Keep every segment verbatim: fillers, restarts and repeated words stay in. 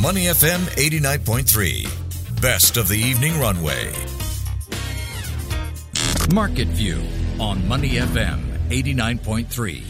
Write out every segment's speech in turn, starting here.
Money F M eighty-nine point three. Best of the evening runway. Market View on Money F M eighty-nine point three.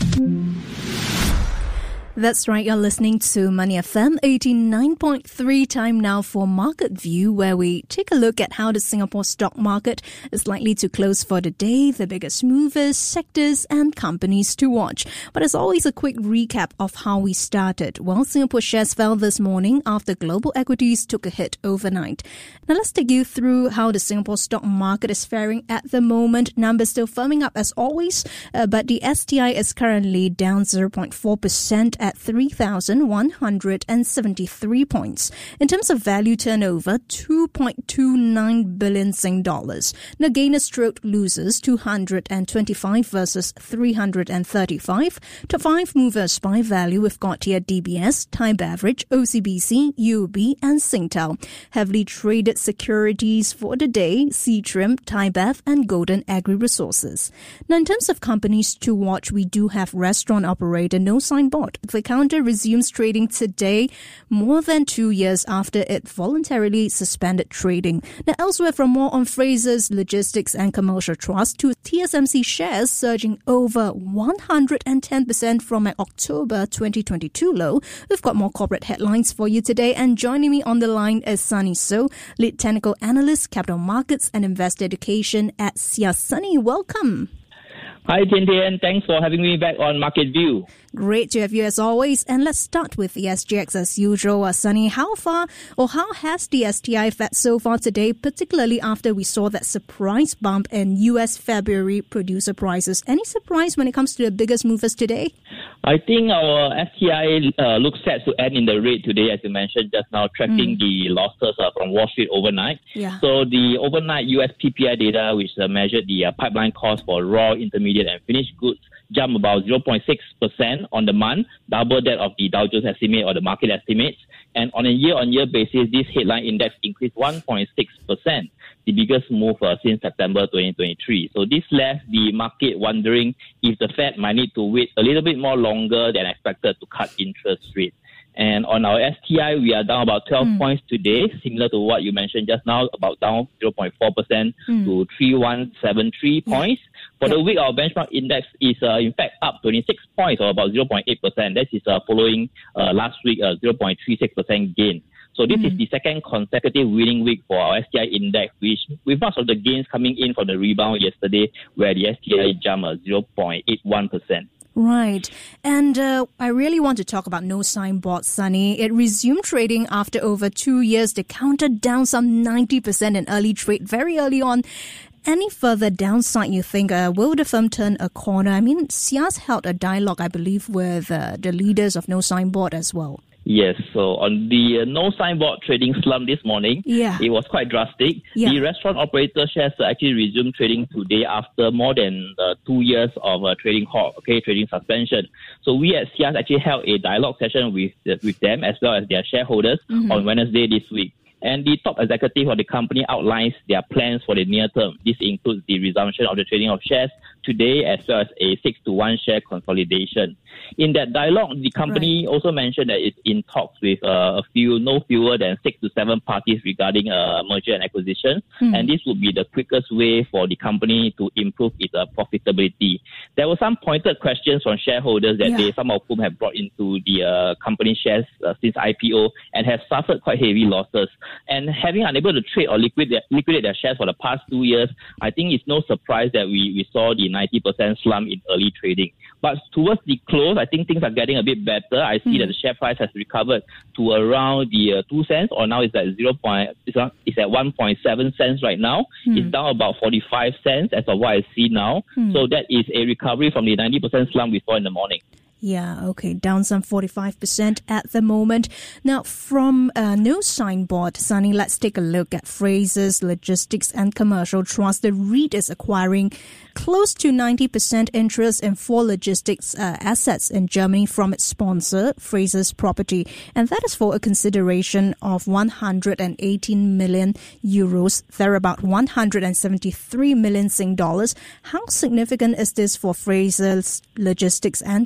That's right, you're listening to Money F M eighty-nine point three. Time now for Market View, where we take a look at how the Singapore stock market is likely to close for the day, the biggest movers, sectors and companies to watch. But as always, a quick recap of how we started. Well, Singapore shares fell this morning after global equities took a hit overnight. Now let's take you through how the Singapore stock market is faring at the moment. Numbers still firming up as always, uh, but the S T I is currently down zero point four percent at three thousand one hundred seventy-three points. In terms of value turnover, two point two nine billion Sing dollars. Now gainers stroked losers, two hundred twenty-five versus three hundred thirty-five. Top five movers by value, we've got here D B S, Thai Beverage, O C B C, U O B and Singtel. Heavily traded securities for the day, Seatrim, Thai Bev and Golden Agri Resources. Now in terms of companies to watch, we do have restaurant operator No Signboard. The counter resumes trading today, more than two years after it voluntarily suspended trading. Now elsewhere, from more on Frasers Logistics and Commercial Trust to T S M C shares surging over one hundred ten percent from an October twenty twenty-two low. We've got more corporate headlines for you today, and joining me on the line is Sunny So, Lead Technical Analyst, Capital Markets and Investor Education at S I A. Sunny, welcome. Hi, Tian Tian. Thanks for having me back on Market View. Great to have you as always. And let's start with the S G X as usual. Uh, Sunny, how far or how has the S T I fared so far today, particularly after we saw that surprise bump in U S February producer prices? Any surprise when it comes to the biggest movers today? I think our S T I uh, looks set to end in the red today, as you mentioned just now, tracking mm. the losses uh, from Wall Street overnight. Yeah. So the overnight U S P P I data, which uh, measured the uh, pipeline cost for raw, intermediate and finished goods, jumped about zero point six percent on the month, double that of the Dow Jones estimate or the market estimates. And on a year-on-year basis, this headline index increased one point six percent, the biggest move uh, since September twenty twenty-three. So this left the market wondering if the Fed might need to wait a little bit more longer than expected to cut interest rates. And on our S T I, we are down about twelve mm. points today, similar to what you mentioned just now, about down zero point four percent mm. to three thousand one hundred seventy-three yeah. points. For yeah. the week, our benchmark index is uh, in fact up twenty-six points, or about zero point eight percent. That is uh, following uh, last week, uh, zero point three six percent gain. So this mm. is the second consecutive winning week for our S T I index, which with much of the gains coming in from the rebound yesterday, where the S T I jumped uh, zero point eight one percent. Right. And uh, I really want to talk about No Signboard, Sunny. It resumed trading after over two years. The counter down some ninety percent in early trade, very early on. Any further downside, you think? Uh, will the firm turn a corner? I mean, S I A's held a dialogue, I believe, with uh, the leaders of No Signboard as well. Yes, so on the uh, No Signboard trading slump this morning, yeah. it was quite drastic. Yeah. The restaurant operator shares actually resumed trading today after more than uh, two years of uh, trading halt, okay, trading suspension. So we at S I A actually held a dialogue session with uh, with them as well as their shareholders mm-hmm. on Wednesday this week. And the top executive of the company outlines their plans for the near term. This includes the resumption of the trading of shares today, as well as a six to one share consolidation. In that dialogue, the company right. also mentioned that it's in talks with uh, a few, no fewer than six to seven parties regarding uh, merger and acquisition. Hmm. And this would be the quickest way for the company to improve its uh, profitability. There were some pointed questions from shareholders that yeah. they, some of whom have brought into the uh, company shares uh, since I P O and have suffered quite heavy losses. And having unable to trade or liquidate, liquidate their shares for the past two years, I think it's no surprise that we, we saw the ninety percent slump in early trading. But towards the close, I think things are getting a bit better. I see mm. that the share price has recovered to around the uh, two cents, or now it's at zero. It's, it's at one point seven cents right now. Mm. It's down about forty-five cents as of what I see now. Mm. So that is a recovery from the ninety percent slump we saw in the morning. Yeah, okay, down some forty-five percent at the moment. Now, from uh, No Signboard, Sunny, let's take a look at Frasers Logistics and Commercial Trust. The REIT is acquiring close to ninety percent interest in four logistics uh, assets in Germany from its sponsor, Frasers Property. And that is for a consideration of one hundred eighteen million euros. They're about one hundred seventy-three million Sing dollars. How significant is this for Frasers Logistics and Commercial Trust?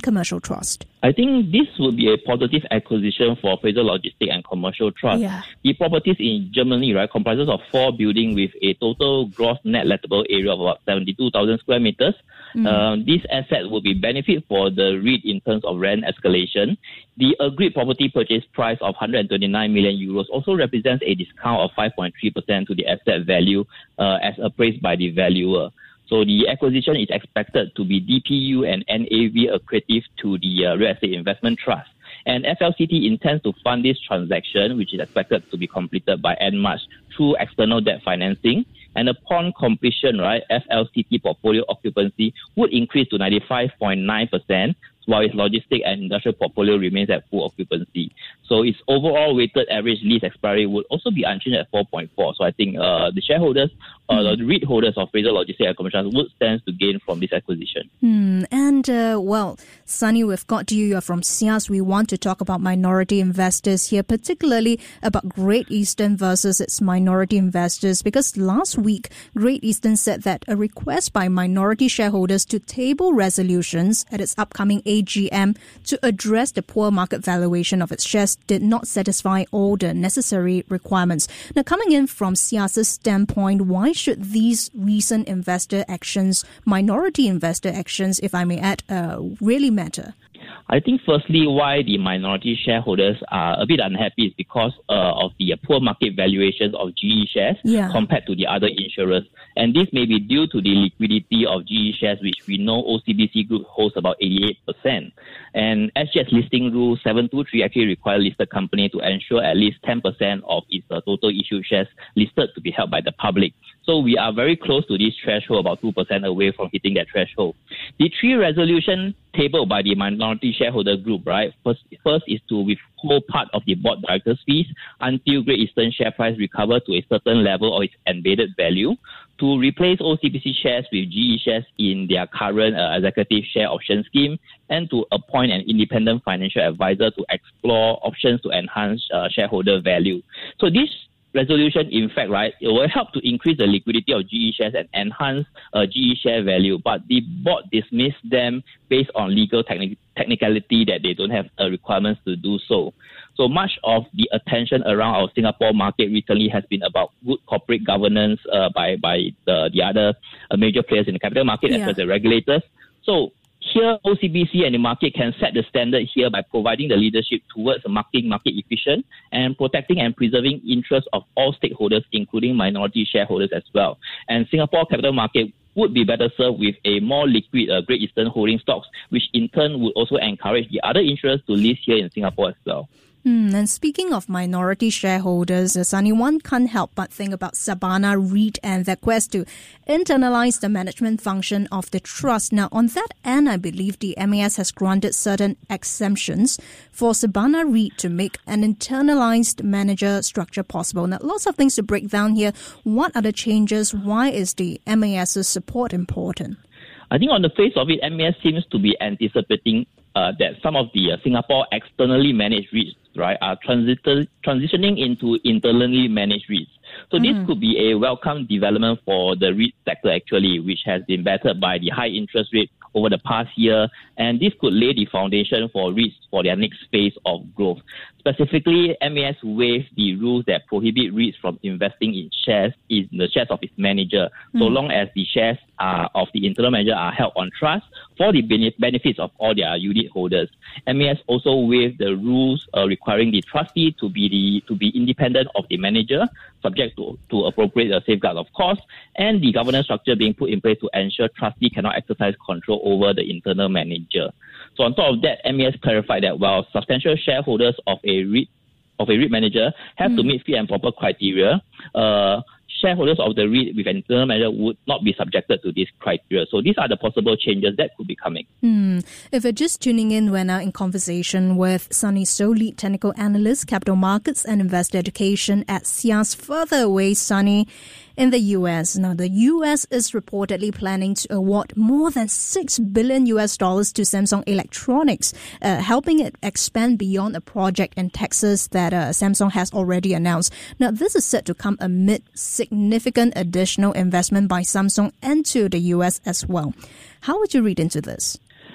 Trust? I think this would be a positive acquisition for Fraser Logistics and Commercial Trust. Yeah. The properties in Germany, right, comprises of four buildings with a total gross net lettable area of about seventy-two thousand square meters. Mm. Um, this asset will be benefit for the REIT in terms of rent escalation. The agreed property purchase price of one hundred twenty-nine million euros also represents a discount of five point three percent to the asset value uh, as appraised by the valuer. So the acquisition is expected to be D P U and N A V accretive to the uh, real estate investment trust. And F L C T intends to fund this transaction, which is expected to be completed by end March through external debt financing. And upon completion, right, F L C T portfolio occupancy would increase to ninety-five point nine percent, while its logistic and industrial portfolio remains at full occupancy. So its overall weighted average lease expiry would also be unchanged at four point four. So I think uh, the shareholders, uh, mm. the REIT holders of Fraser Logistics and Commercial Trust would stand to gain from this acquisition. Mm. And, uh, well, Sunny, we've got you. You're from S I A S. We want to talk about minority investors here, particularly about Great Eastern versus its minority investors, because last week, Great Eastern said that a request by minority shareholders to table resolutions at its upcoming A G M to address the poor market valuation of its shares did not satisfy all the necessary requirements. Now, coming in from S I A S's standpoint, why should these recent investor actions, minority investor actions, if I may add, uh, really matter? I think firstly why the minority shareholders are a bit unhappy is because uh, of the uh, poor market valuations of G E shares yeah. compared to the other insurers. And this may be due to the liquidity of G E shares, which we know O C B C Group holds about eighty-eight percent. And S G X listing rule seven two three actually requires listed company to ensure at least ten percent of its uh, total issued shares listed to be held by the public. So we are very close to this threshold, about two percent away from hitting that threshold. The three resolution tabled by the minority shareholder group, right? First, first is to withhold part of the board directors' fees until Great Eastern share price recover to a certain level of its embedded value, to replace O C B C shares with G E shares in their current uh, executive share option scheme, and to appoint an independent financial advisor to explore options to enhance uh, shareholder value. So this resolution, in fact, right, it will help to increase the liquidity of G E shares and enhance uh, G E share value. But the board dismissed them based on legal techni- technicality that they don't have uh, requirements to do so. So much of the attention around our Singapore market recently has been about good corporate governance uh, by by the, the other uh, major players in the capital market, yeah. as well as the regulators. So here, O C B C and the market can set the standard here by providing the leadership towards making market efficient and protecting and preserving interests of all stakeholders, including minority shareholders as well. And Singapore capital market would be better served with a more liquid uh, Great Eastern holding stocks, which in turn would also encourage the other insurers to list here in Singapore as well. Mm, and speaking of minority shareholders, uh, Sunny, one can't help but think about Sabana REIT and their quest to internalize the management function of the trust. Now, on that end, I believe the M A S has granted certain exemptions for Sabana REIT to make an internalized manager structure possible. Now, lots of things to break down here. What are the changes? Why is the M A S's support important? I think on the face of it, M A S seems to be anticipating uh, that some of the uh, Singapore externally managed REITs, right, are transit- transitioning into internally managed REITs. So mm-hmm. this could be a welcome development for the REIT sector actually, which has been battered by the high interest rate over the past year, and this could lay the foundation for REITs for their next phase of growth. Specifically, M A S waived the rules that prohibit REITs from investing in shares in the shares of its manager, mm. so long as the shares are, of the internal manager are held on trust for the benefits of all their unit holders. M A S also waived the rules uh, requiring the trustee to be the to be independent of the manager, subject to, to appropriate uh, safeguards, of course, and the governance structure being put in place to ensure trustee cannot exercise control over the internal manager. So on top of that, M A S clarified that while substantial shareholders of a REIT of a REIT manager have mm. to meet fit and proper criteria, uh, shareholders of the REIT with an internal manager would not be subjected to this criteria. So these are the possible changes that could be coming. Hmm. If you're just tuning in, we're now in conversation with Sunny So, lead technical analyst, capital markets and investor education at S I A S. Further away, Sunny, in the U S. Now, the U S is reportedly planning to award more than six billion U S dollars to Samsung Electronics, uh, helping it expand beyond a project in Texas that uh, Samsung has already announced. Now, this is set to come amid significant additional investment by Samsung into the U S as well. How would you read into this?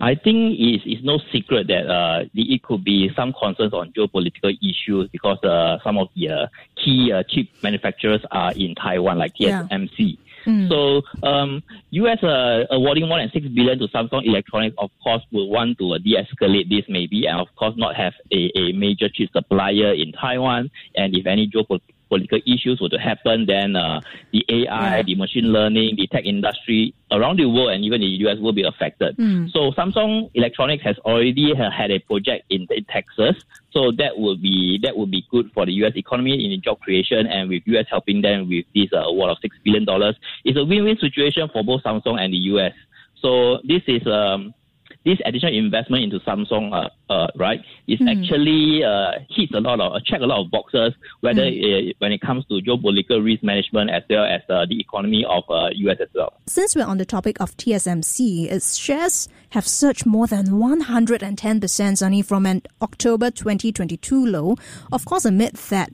I think it's, it's no secret that uh, it could be some concerns on geopolitical issues because uh, some of the uh, key uh, chip manufacturers are in Taiwan, like T S M C. Yeah. Mm. So, um, U S uh, awarding more than six billion dollars to Samsung Electronics, of course, will want to uh, de-escalate this maybe, and of course not have a, a major chip supplier in Taiwan. And if any geopolitical political issues were to happen, then uh, the A I, yeah. the machine learning, the tech industry around the world and even the U S will be affected. Mm. So Samsung Electronics has already ha- had a project in, in Texas. So that would be that would be good for the U S economy in job creation, and with U S helping them with this uh, award of six billion dollars. It's a win-win situation for both Samsung and the U S. So this is um, this additional investment into Samsung, uh, uh, right, is mm. actually uh, hits a lot of, uh, check a lot of boxes, whether mm. it, when it comes to geopolitical risk management as well as uh, the economy of uh, U S as well. Since we're on the topic of T S M C, its shares have surged more than one hundred ten percent, Sunny, from an October twenty twenty-two low. Of course, amid that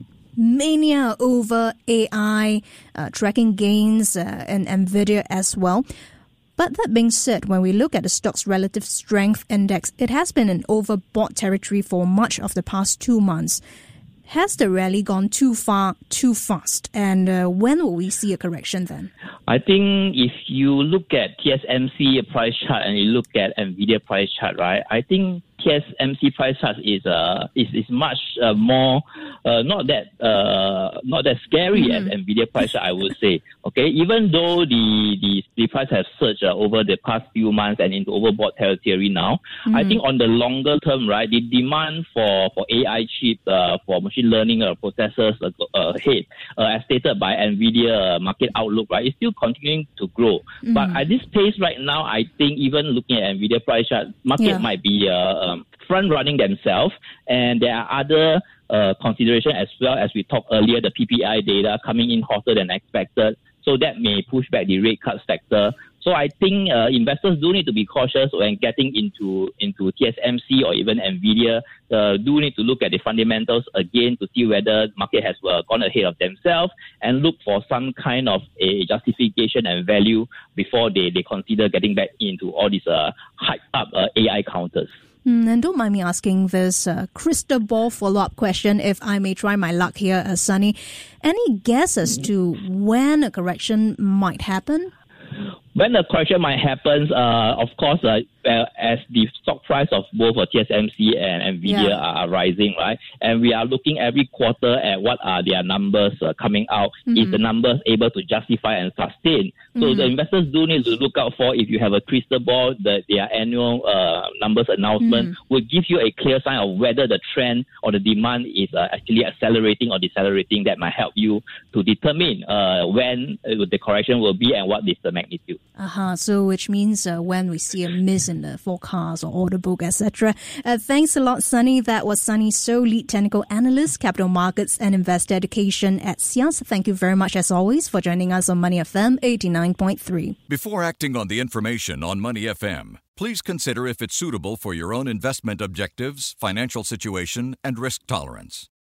mania over A I, uh, tracking gains, uh, and NVIDIA as well. But that being said, when we look at the stock's relative strength index, it has been in overbought territory for much of the past two months. Has the rally gone too far, too fast? And uh, when will we see a correction then? I think if you look at T S M C price chart and you look at NVIDIA price chart, right, I think T S M C price chart is uh is, is much uh, more uh, not that uh not that scary mm-hmm. as NVIDIA price chart, I would say. Okay, even though the the, the price has surged uh, over the past few months and into overbought territory now, mm-hmm. I think on the longer term, right, the demand for for A I chips, uh, for machine learning uh, processors uh, uh, ahead, uh, as stated by NVIDIA uh, market outlook, right, is still continuing to grow. Mm-hmm. But at this pace right now, I think even looking at NVIDIA price chart, market yeah. might be uh, um, front-running themselves, and there are other uh, considerations as well. As we talked earlier, the P P I data coming in hotter than expected, so that may push back the rate cut factor. So I think uh, investors do need to be cautious when getting into into T S M C or even NVIDIA. Uh, do need to look at the fundamentals again to see whether the market has uh, gone ahead of themselves and look for some kind of a justification and value before they, they consider getting back into all these uh, hyped up uh, A I counters. Mm, and don't mind me asking this uh, crystal ball follow-up question, if I may try my luck here, uh, Sunny. Any guess as to when a correction might happen? When the correction might happen, uh, of course, uh, uh, as the stock price of both uh, T S M C and NVIDIA yeah. are rising, right? And we are looking every quarter at what are their numbers uh, coming out. Mm-hmm. Is the numbers able to justify and sustain? So mm-hmm. the investors do need to look out for, if you have a crystal ball, that their annual uh, numbers announcement mm-hmm. will give you a clear sign of whether the trend or the demand is uh, actually accelerating or decelerating. That might help you to determine uh, when uh, the correction will be and what is the magnitude. Uh-huh. So which means uh, when we see a miss in the forecast or order book, et cetera. Uh, thanks a lot, Sunny. That was Sunny So, lead technical analyst, capital markets and investor education at S I A S. Thank you very much, as always, for joining us on Money F M eighty-nine point three. Before acting on the information on Money F M, please consider if it's suitable for your own investment objectives, financial situation, and risk tolerance.